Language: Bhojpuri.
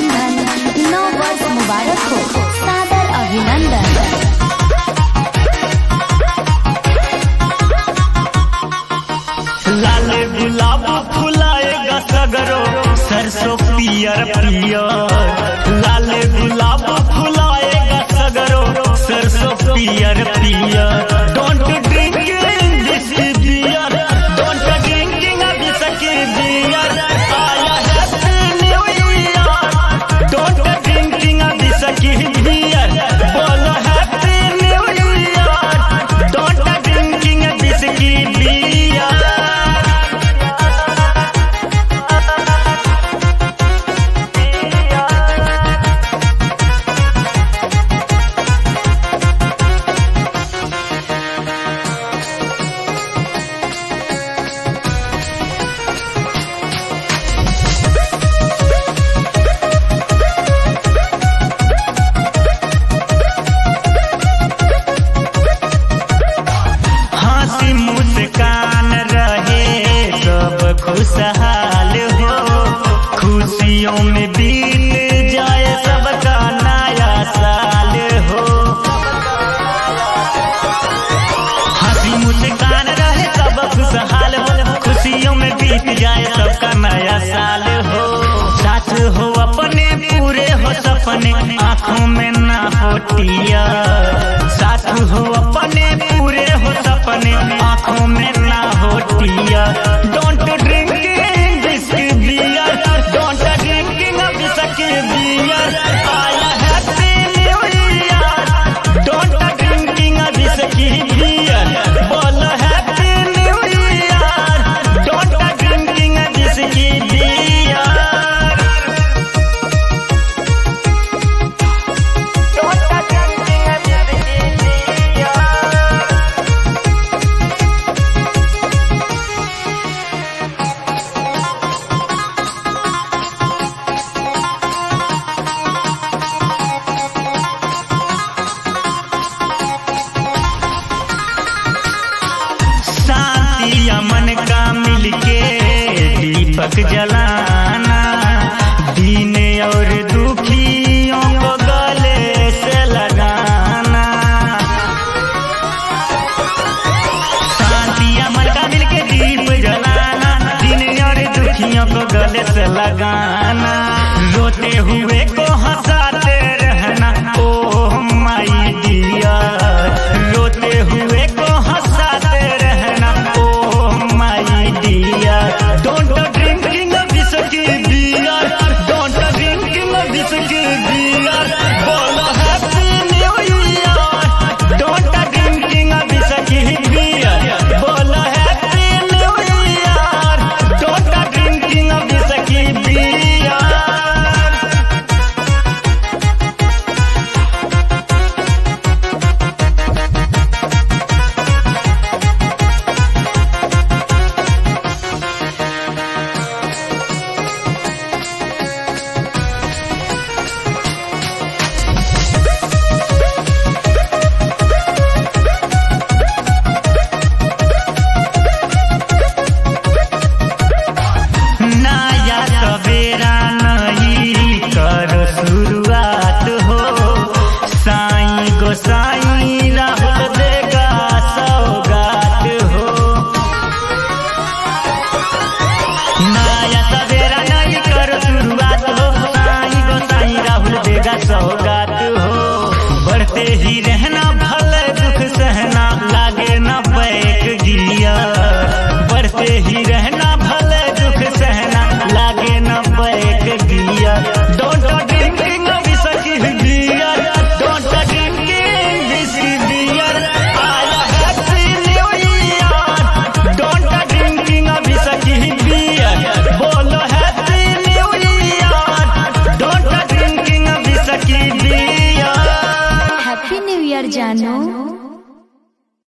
रक्षाबंधन 9 वर्ष मुबारक हो। सादर अभिनंदन। लाल गुलाब फुलाएगा सगरो सरसों पियर पियर। लाल गुलाब फुलाएगा सगरो सरसों पियर पियर। Don't drink this beer, don't drinking this beer. आया happy new year, don't drinking this beer. बोलो happy new year, don't drinking this beer. मुस्कान रहे सब खुशहाल हो, खुशियों में बीत जाए सबका नया साल हो। हंसी मुस्कान रहे सब खुशहाल हो, खुशियों में बीत जाए सबका नया साल हो। साथ हो अपने पूरे हो सपने, आँखों में ना हो टीयर। साथ हो अपने पूरे हो सपने, आँखों में ना हो tear. Don't drink this beer, don't drinking this beer. आया happy new year, don't drinking this beer. बोलो happy new year, don't drinking this beer. मन का मिलके दीपक जलाना, दीन और दुखियों को गले से लगाना। शांति मन का मिलके दीप जलाना, दीन और दुखियों को गले से लगाना। रोते हुए को हंसाते रहना ओह माय डियर, रोते हुए को हंसाते रहना Don't drinking this beer, don't drinking this beer. Bolo happy new year, don't drinking this beer. Bolo happy new year, don't drinking this beer. सवेरा नहीं करो शुरुआत हो, साईं गोसाई राहुल देगा सौगात हो। नया सवेरा नहीं करो शुरुआत हो, साईं गोसाई राहुल देगा सौगात हो। बढ़ते ही रहना भले दुख सहना, लागे ना बैक गियर। बढ़ते ही रहना